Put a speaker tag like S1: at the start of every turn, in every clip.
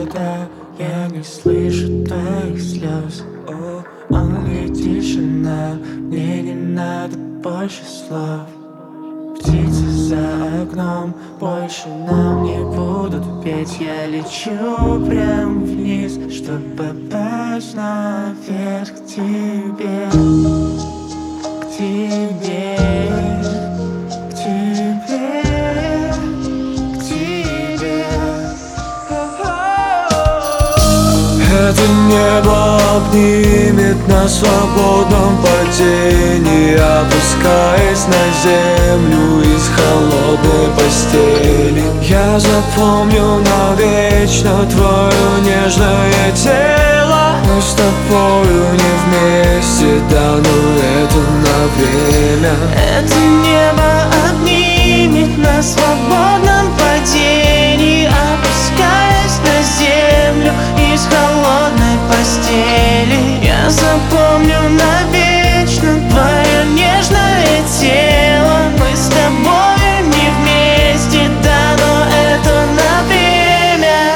S1: когда я не слышу твоих слез. Only тишина, мне не надо больше слов. Птицы за окном больше нам не будут петь. Я лечу прям вниз, чтоб попасть наверх к тебе. К тебе, к тебе, к тебе. Это небо обнимет на свободном падении, опускаясь на землю из холодной постели. Я запомню навечно твое нежное тело. Мы с тобою не вместе, да, но это на время.
S2: Это небо обнимет на свободном падении, опускаясь на землю из холодной постели. Я запомню навечно твое нежное тело. Мы с тобой не вместе, да, но это на время.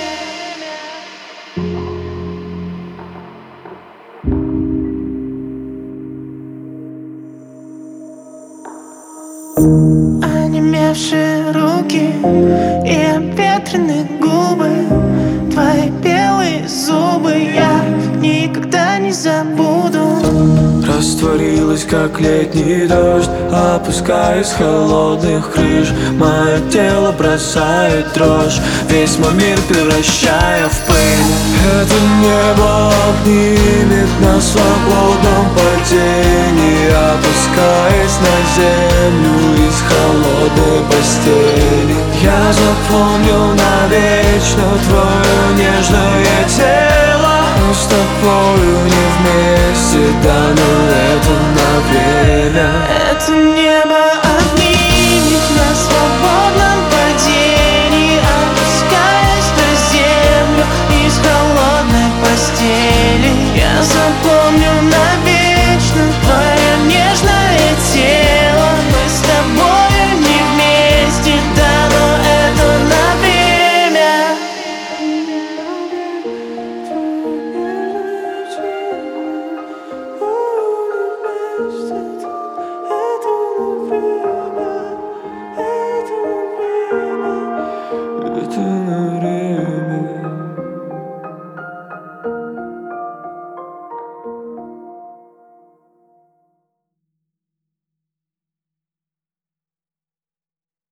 S2: Онемевшие руки и обветренные губы, твои белые зубы я никогда не забуду.
S1: Растворилась, как летний дождь, опускаясь с холодных крыш. Мое тело бросает дрожь, весь мой мир превращая в пыль. Это небо обнимет на свободном падении, опускаясь на землю из холодной постели. Я запомню навечно твое нежное тело. Мы с тобою не вместе, да, но это на время.
S2: Это небо обнимет на свободном падении, опускаясь на землю из холодной постели. Я запомню навечно твое